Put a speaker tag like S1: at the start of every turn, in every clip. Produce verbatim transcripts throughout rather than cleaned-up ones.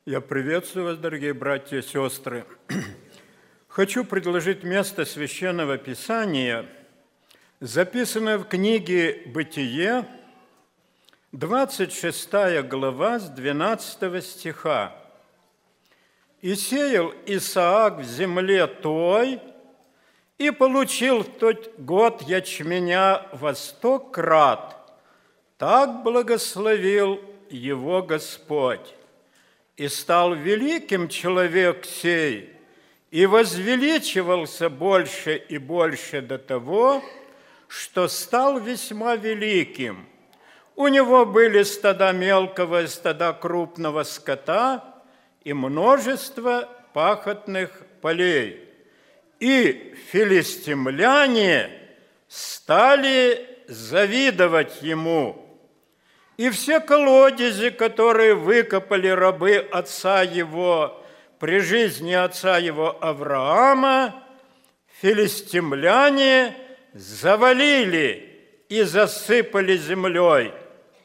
S1: Я приветствую вас, дорогие братья и сестры. Хочу предложить место Священного Писания, записанное в книге «Бытие», двадцать шестая глава, с двенадцатого стиха. «И сеял Исаак в земле той, и получил в тот год ячменя во сто крат. Так благословил его Господь. И стал великим человек сей, и возвеличивался больше и больше до того, что стал весьма великим. У него были стада мелкого и стада крупного скота и множество пахотных полей. И филистимляне стали завидовать ему. И все колодези, которые выкопали рабы отца его при жизни отца его Авраама, филистимляне завалили и засыпали землей.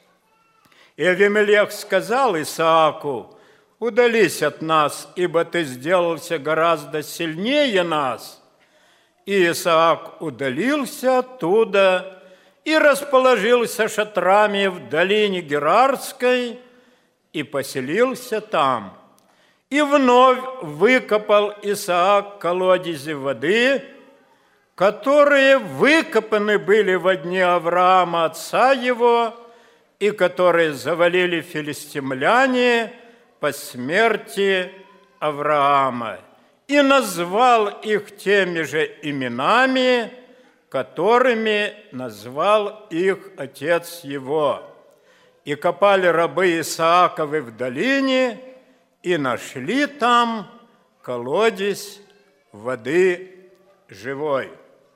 S1: И Авимелех сказал Исааку: «Удались от нас, ибо ты сделался гораздо сильнее нас». И Исаак удалился оттуда и расположился шатрами в долине Герарской и поселился там. И вновь выкопал Исаак колодези воды, которые выкопаны были во дни Авраама, отца его, и которые завалили филистимляне по смерти Авраама. И назвал их теми же именами, которыми назвал их отец его. И копали рабы Исааковы в долине, и нашли там колодезь воды живой.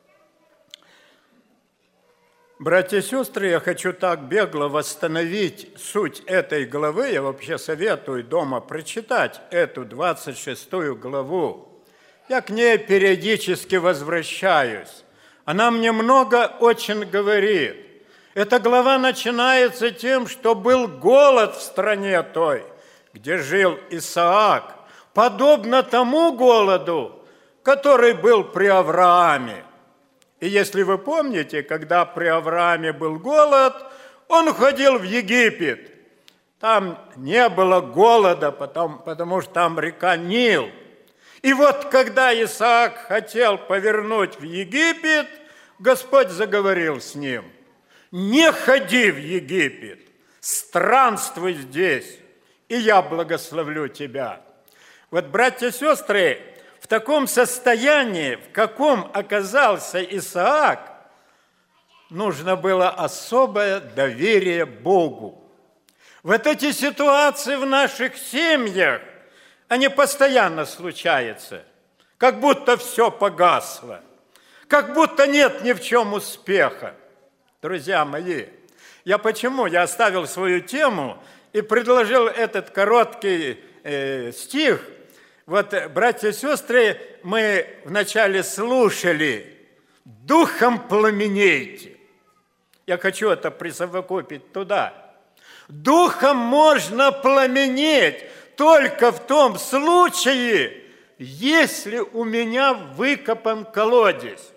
S1: Братья и сестры, я хочу так бегло восстановить суть этой главы. Я вообще советую дома прочитать эту двадцать шестую главу. Я к ней периодически возвращаюсь. Она мне много очень говорит. Эта глава начинается тем, что был голод в стране той, где жил Исаак, подобно тому голоду, который был при Аврааме. И если вы помните, когда при Аврааме был голод, он ходил в Египет. Там не было голода, потому, потому что там река Нил. И вот когда Исаак хотел повернуть в Египет, Господь заговорил с ним: «Не ходи в Египет, странствуй здесь, и я благословлю тебя». Вот, братья и сестры, в таком состоянии, в каком оказался Исаак, нужно было особое доверие Богу. Вот эти ситуации в наших семьях, они постоянно случаются, как будто все погасло, как будто нет ни в чем успеха. Друзья мои, я почему? Я оставил свою тему и предложил этот короткий э, стих. Вот, братья и сестры, мы вначале слушали: «Духом пламенейте». Я хочу это присовокупить туда. Духом можно пламенеть только в том случае, если у меня выкопан колодец,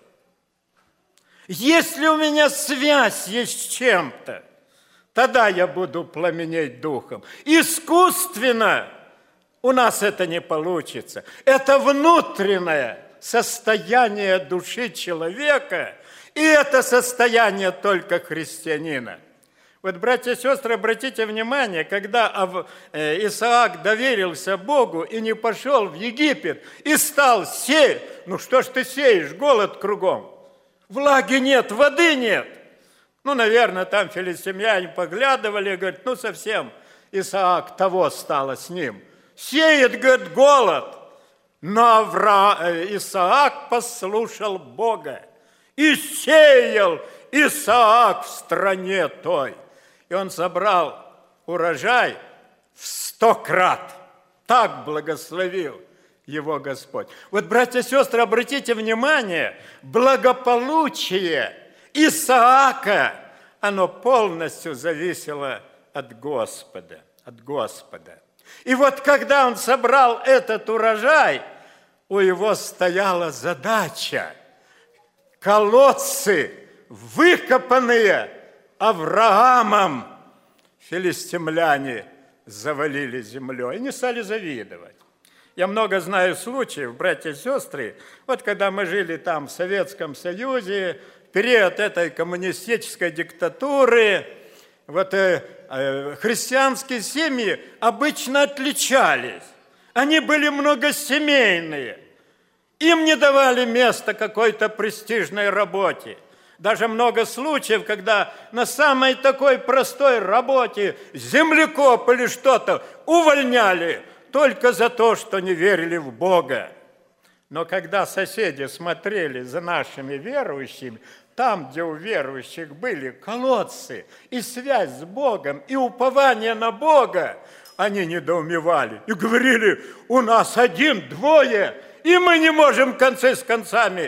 S1: если у меня связь есть с чем-то, тогда я буду пламенеть духом. Искусственно у нас это не получится. Это внутреннее состояние души человека, и это состояние только христианина. Вот, братья и сестры, обратите внимание, когда Исаак доверился Богу и не пошел в Египет, и стал сеять. Ну что ж ты сеешь, голод кругом, влаги нет, воды нет. Ну, наверное, там филистимляне поглядывали и говорят: ну совсем Исаак того стало с ним. Сеет, говорит, голод. Но Авра... Исаак послушал Бога. И сеял Исаак в стране той. И он собрал урожай в сто крат. Так благословил его Господь. Вот, братья и сестры, обратите внимание, благополучие Исаака, оно полностью зависело от Господа. От Господа. И вот когда он собрал этот урожай, у него стояла задача. Колодцы, выкопанные Авраамом, филистимляне завалили землей. И не стали завидовать. Я много знаю случаев, братья и сестры, вот когда мы жили там в Советском Союзе, в период этой коммунистической диктатуры, вот э, э, христианские семьи обычно отличались. Они были многосемейные. Им не давали места какой-то престижной работе. Даже много случаев, когда на самой такой простой работе землекоп или что-то увольняли только за то, что не верили в Бога. Но когда соседи смотрели за нашими верующими, там, где у верующих были колодцы, и связь с Богом, и упование на Бога, они недоумевали и говорили: у нас один, двое, и мы не можем концы с концами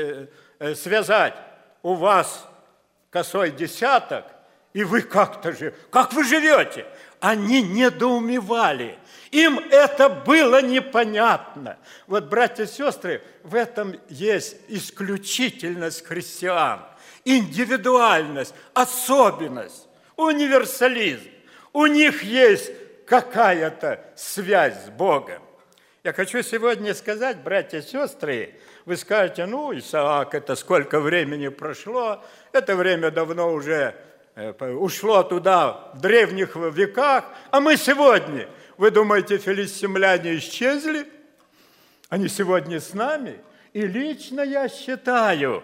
S1: связать. У вас косой десяток, и вы как-то же, как вы живете? Они недоумевали. Им это было непонятно. Вот, братья и сестры, в этом есть исключительность христиан, индивидуальность, особенность, универсализм. У них есть какая-то связь с Богом. Я хочу сегодня сказать, братья и сестры, вы скажете: ну, Исаак, это сколько времени прошло, это время давно уже ушло туда, в древних веках, а мы сегодня... Вы думаете, филистимляне исчезли? Они сегодня с нами? И лично я считаю,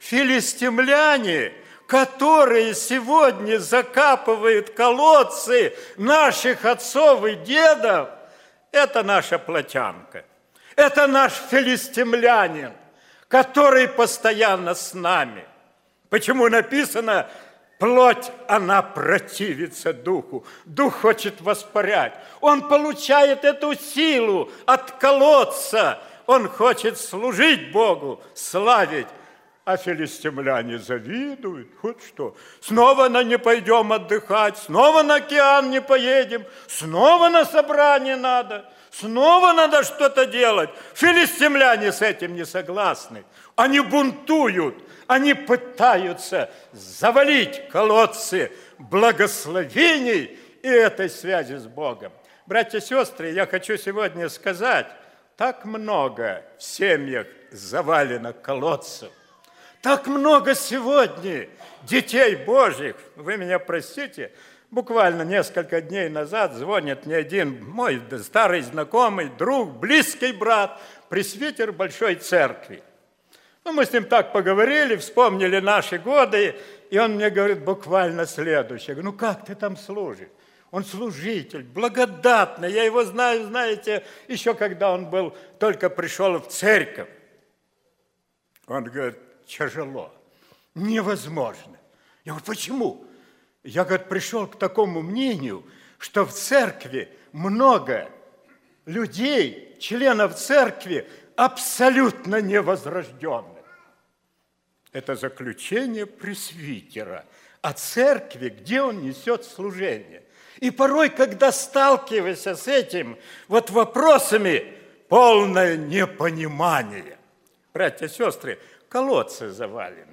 S1: филистимляне, которые сегодня закапывают колодцы наших отцов и дедов, это наша плотянка. Это наш филистимлянин, который постоянно с нами. Почему написано: плоть, она противится духу. Дух хочет воспарять. Он получает эту силу от колодца. Он хочет служить Богу, славить. А филистимляне завидуют. Вот что. Снова на не пойдем отдыхать, снова на океан не поедем, снова на собрание надо, снова надо что-то делать. Филистимляне с этим не согласны. Они бунтуют. Они пытаются завалить колодцы благословений и этой связи с Богом. Братья и сестры, я хочу сегодня сказать, так много в семьях завалено колодцев. Так много сегодня детей Божьих, вы меня простите, буквально несколько дней назад звонит мне один мой старый знакомый, друг, близкий брат, пресвитер Большой Церкви. Ну, мы с ним так поговорили, вспомнили наши годы, и он мне говорит буквально следующее. Я говорю: ну как ты там служишь? Он служитель, благодатный. Я его знаю, знаете, еще когда он был, только пришел в церковь. Он говорит: тяжело, невозможно. Я говорю: почему? Я, говорит, пришел к такому мнению, что в церкви много людей, членов церкви, абсолютно невозрожденных. Это заключение пресвитера о церкви, где он несет служение. И порой, когда сталкиваешься с этим вот вопросами, полное непонимание. Братья и сестры, колодцы завалены.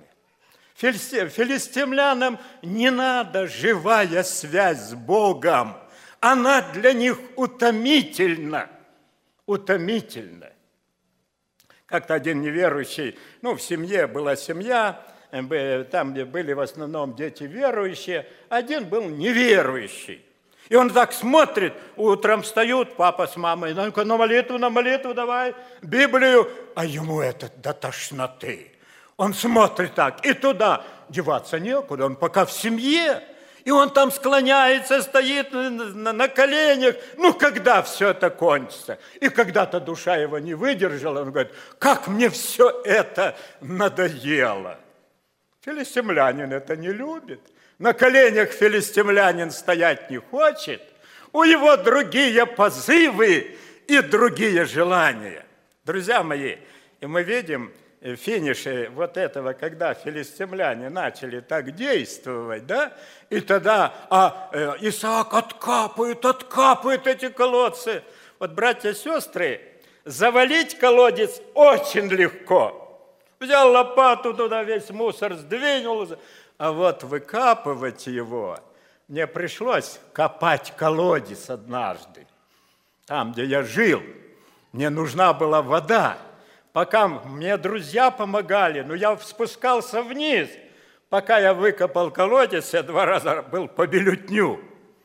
S1: Филистимлянам не надо живая связь с Богом. Она для них утомительна. Утомительна. Как-то один неверующий, ну, в семье была семья, там были в основном дети верующие, один был неверующий. И он так смотрит, утром встают, папа с мамой, ну-ка на молитву, на молитву давай, Библию, а ему это до тошноты. Он смотрит так, и туда деваться некуда, он пока в семье. И он там склоняется, стоит на, на коленях. Ну, когда все это кончится? И когда-то душа его не выдержала, он говорит: как мне все это надоело. Филистимлянин это не любит. На коленях филистимлянин стоять не хочет. У него другие позывы и другие желания. Друзья мои, и мы видим, финише вот этого, когда филистимляне начали так действовать, да, и тогда а, э, Исаак откапывает, откапывает эти колодцы. Вот, братья и сестры, завалить колодец очень легко. Взял лопату туда, весь мусор сдвинул, а вот выкапывать его, мне пришлось копать колодец однажды. Там, где я жил, мне нужна была вода. Пока мне друзья помогали, но я спускался вниз. Пока я выкопал колодец, я два раза был по бюллетню.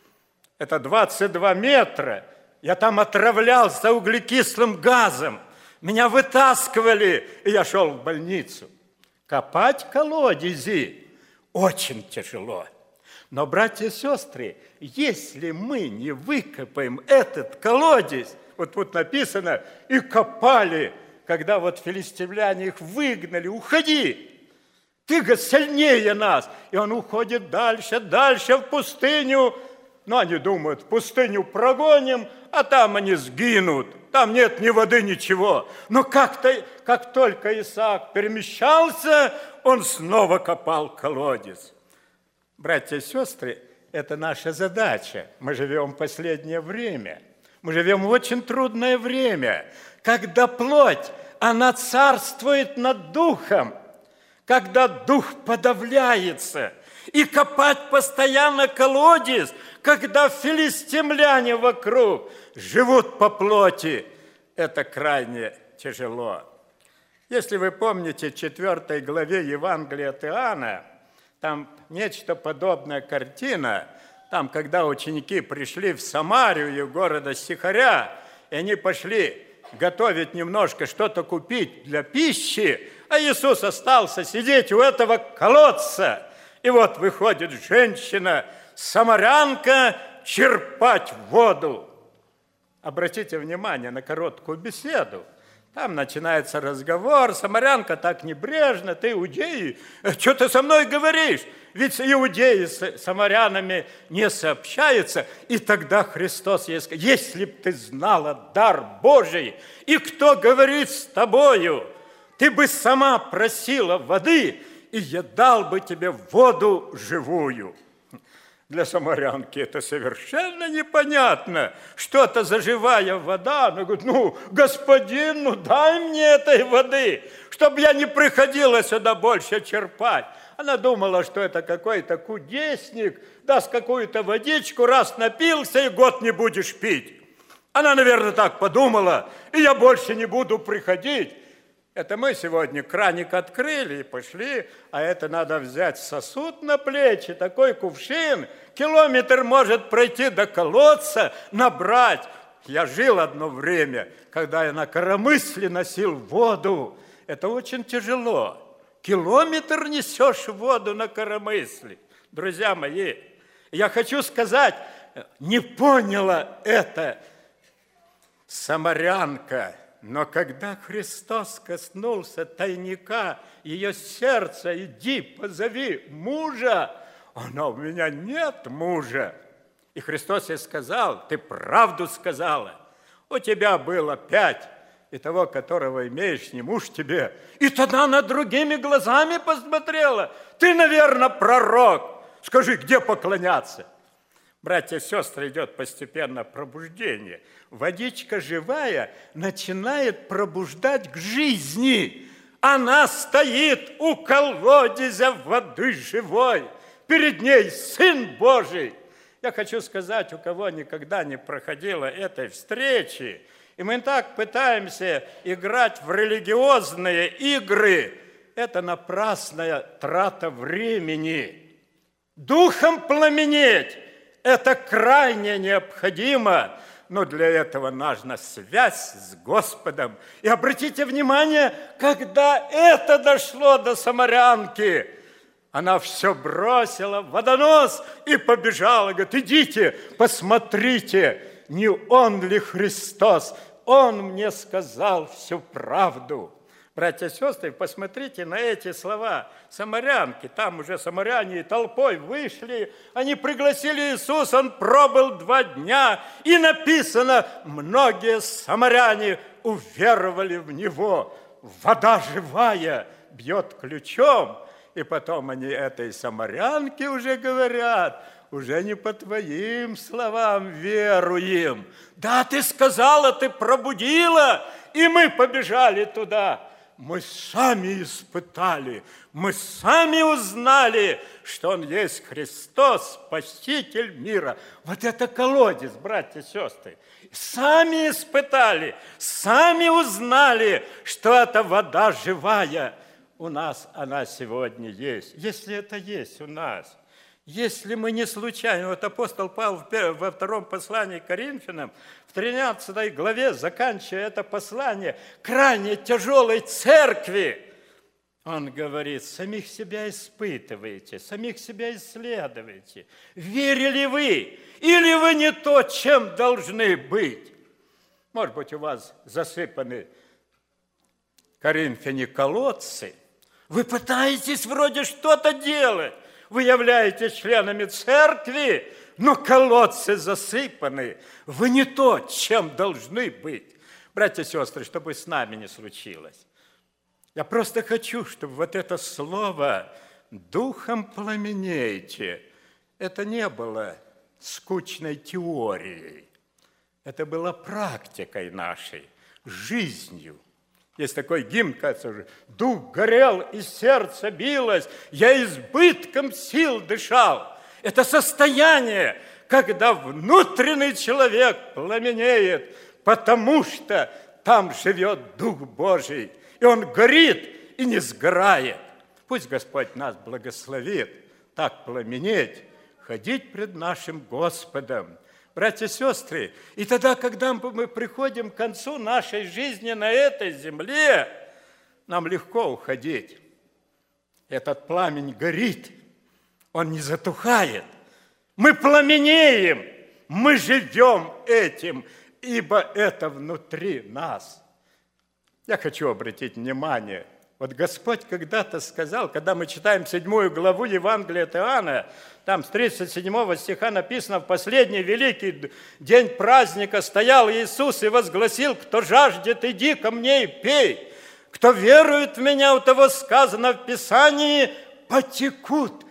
S1: Это двадцать два метра. Я там отравлялся углекислым газом. Меня вытаскивали, и я шел в больницу. Копать колодези очень тяжело. Но, братья и сестры, если мы не выкопаем этот колодец, вот тут написано, и копали, когда вот филистимляне их выгнали, уходи, ты сильнее нас. И он уходит дальше, дальше в пустыню. Но они думают, в пустыню прогоним, а там они сгинут. Там нет ни воды, ничего. Но как-то, как только Исаак перемещался, он снова копал колодец. Братья и сестры, это наша задача. Мы живем в последнее время. Мы живем в очень трудное время, когда плоть, она царствует над духом, когда дух подавляется. И копать постоянно колодец, когда филистимляне вокруг живут по плоти, это крайне тяжело. Если вы помните, в четвёртой главе Евангелия от Иоанна, там нечто подобная картина, там, когда ученики пришли в Самарию, города Сихаря, и они пошли готовить немножко, что-то купить для пищи, а Иисус остался сидеть у этого колодца. И вот выходит женщина, самарянка, черпать воду. Обратите внимание на короткую беседу. Там начинается разговор, самарянка так небрежно, ты иудеи, что ты со мной говоришь? Ведь иудеи с самарянами не сообщаются. И тогда Христос ей сказал, если б ты знала дар Божий, и кто говорит с тобою, ты бы сама просила воды, и я дал бы тебе воду живую. Для самарянки это совершенно непонятно. Что это за живая вода? Она говорит, ну, господин, ну дай мне этой воды, чтобы я не приходила сюда больше черпать. Она думала, что это какой-то кудесник, даст какую-то водичку, раз напился, и год не будешь пить. Она, наверное, так подумала, и я больше не буду приходить. Это мы сегодня краник открыли и пошли, а это надо взять сосуд на плечи, такой кувшин, километр может пройти до колодца, набрать. Я жил одно время, когда я на коромысле носил воду. Это очень тяжело. Километр несешь воду на коромысле. Друзья мои, я хочу сказать, не поняла это самарянка. Но когда Христос коснулся тайника ее сердца, иди, позови мужа, она, у меня нет мужа. И Христос ей сказал, ты правду сказала, у тебя было пять, и того, которого имеешь, не муж тебе. И тогда она другими глазами посмотрела, ты, наверное, пророк, скажи, где поклоняться? Братья и сестры, идет постепенно пробуждение. Водичка живая начинает пробуждать к жизни. Она стоит у колодезя воды живой. Перед ней Сын Божий. Я хочу сказать, у кого никогда не проходило этой встречи, и мы так пытаемся играть в религиозные игры, это напрасная трата времени. Духом пламенеть – это крайне необходимо, но для этого нужна связь с Господом. И обратите внимание, когда это дошло до самарянки, она все бросила в водонос и побежала. Говорит, идите, посмотрите, не он ли Христос? Он мне сказал всю правду. Братья и сестры, посмотрите на эти слова. Самарянки, там уже самаряне толпой вышли, они пригласили Иисуса, он пробыл два дня, и написано, многие самаряне уверовали в Него. вода живая бьет ключом, и потом они этой самарянке уже говорят, уже не по твоим словам веруем. Да, ты сказала, ты пробудила, и мы побежали туда. Мы сами испытали, мы сами узнали, что Он есть Христос, Спаситель мира. Вот это колодец, братья и сестры. Сами испытали, сами узнали, что эта вода живая. У нас она сегодня есть. Если это есть у нас, если мы не случайно, вот апостол Павел во втором послании к Коринфянам, в тринадцатой главе, заканчивая это послание, крайне тяжелой церкви, он говорит, самих себя испытываете, самих себя исследуете. Верили вы, или вы не то, чем должны быть? Может быть, у вас засыпаны Коринфяне колодцы, вы пытаетесь вроде что-то делать, вы являетесь членами церкви, но колодцы засыпаны. Вы не то, чем должны быть. Братья и сестры, чтобы с нами не случилось. Я просто хочу, чтобы вот это слово «духом пламенейте» это не было скучной теорией. Это было практикой нашей, жизнью. Есть такой гимн, кажется, «Дух горел, и сердце билось, я избытком сил дышал». Это состояние, когда внутренний человек пламенеет, потому что там живет Дух Божий, и он горит и не сгорает. Пусть Господь нас благословит так пламенеть, ходить пред нашим Господом. Братья и сестры, и тогда, когда мы приходим к концу нашей жизни на этой земле, нам легко уходить. Этот пламень горит, он не затухает. Мы пламенеем, мы живем этим, ибо это внутри нас. Я хочу обратить внимание, вот Господь когда-то сказал, когда мы читаем седьмую главу Евангелия от Иоанна, там с тридцать седьмого стиха написано, в последний великий день праздника стоял Иисус и возгласил, кто жаждет, иди ко мне и пей. Кто верует в меня, у того сказано в Писании, потекут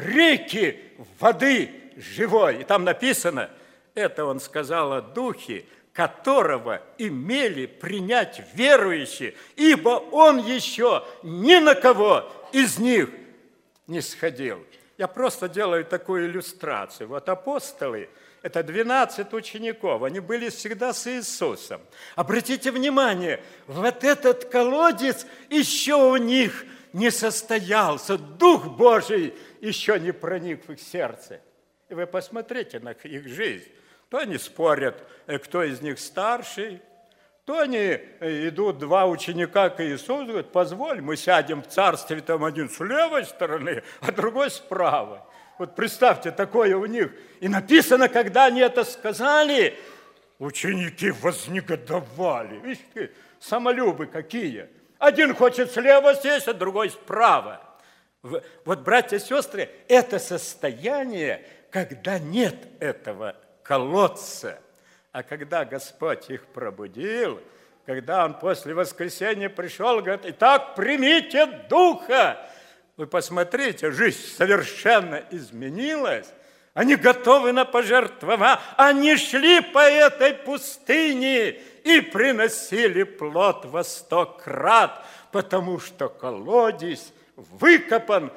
S1: реки воды живой. И там написано, это он сказал о Духе, которого имели принять верующие, ибо он еще ни на кого из них не сходил. Я просто делаю такую иллюстрацию. Вот апостолы, это двенадцать учеников, они были всегда с Иисусом. Обратите внимание, вот этот колодец еще у них не состоялся, Дух Божий еще не проник в их сердце. И вы посмотрите на их жизнь. То они спорят, кто из них старший, то они идут, два ученика к Иисусу, говорят, позволь, мы сядем в царстве, там один с левой стороны, а другой справа. Вот представьте, такое у них. И написано, когда они это сказали, ученики вознегодовали. Видите, самолюбы какие. Один хочет слева сесть, а другой справа. Вот, братья и сестры, это состояние, когда нет этого колодца. А когда Господь их пробудил, когда Он после воскресения пришел, говорит, итак, примите Духа. Вы посмотрите, жизнь совершенно изменилась. Они готовы на пожертвования. Они шли по этой пустыне и приносили плод во сто крат, потому что колодец выкопан,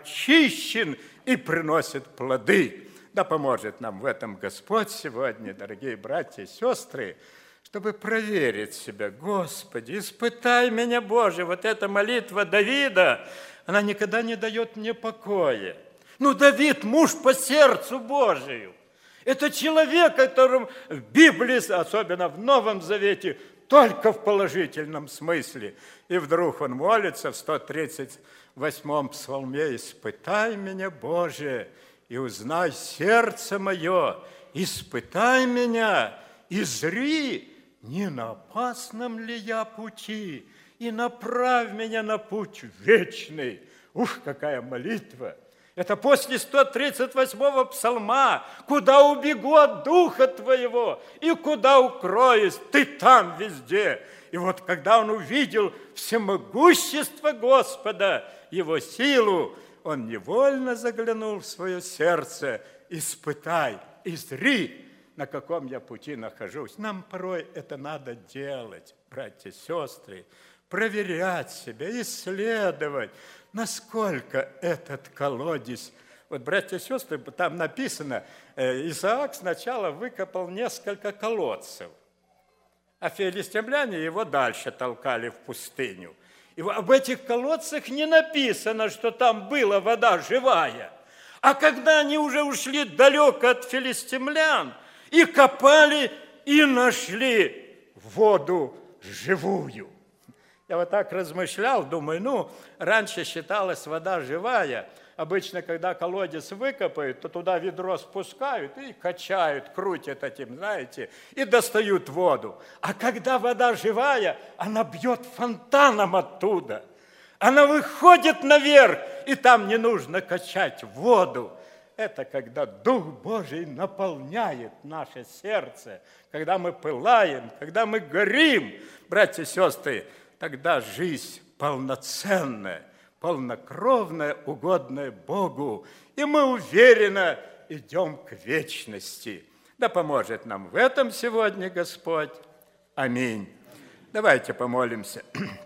S1: очищен и приносит плоды. Да поможет нам в этом Господь сегодня, дорогие братья и сестры, чтобы проверить себя. Господи, испытай меня, Боже. Вот эта молитва Давида, она никогда не дает мне покоя. Ну, Давид, муж по сердцу Божию. Это человек, которым в Библии, особенно в Новом Завете, только в положительном смысле. И вдруг он молится в сто тридцать восьмом псалме, «Испытай меня, Боже, и узнай сердце мое, испытай меня, и зри, не на опасном ли я пути, и направь меня на путь вечный». Ух, какая молитва! Это после сто тридцать восьмого псалма. Куда убегу от Духа Твоего и куда укроюсь, Ты там везде. И вот когда он увидел всемогущество Господа, Его силу, он невольно заглянул в свое сердце. Испытай и зри, на каком я пути нахожусь. Нам порой это надо делать, братья и сестры, проверять себя, исследовать, насколько этот колодец. Вот, братья и сестры, там написано, Исаак сначала выкопал несколько колодцев, а филистимляне его дальше толкали в пустыню. И об этих колодцах не написано, что там была вода живая. А когда они уже ушли далеко от филистимлян, и копали, и нашли воду живую. Я вот так размышлял, думаю, ну, раньше считалась вода живая. Обычно, когда колодец выкопают, то туда ведро спускают и качают, крутят этим, знаете, и достают воду. А когда вода живая, она бьет фонтаном оттуда. Она выходит наверх, и там не нужно качать воду. Это когда Дух Божий наполняет наше сердце, когда мы пылаем, когда мы горим, братья и сестры, тогда жизнь полноценная, полнокровная, угодная Богу, и мы уверенно идем к вечности. Да поможет нам в этом сегодня Господь. Аминь. Давайте помолимся.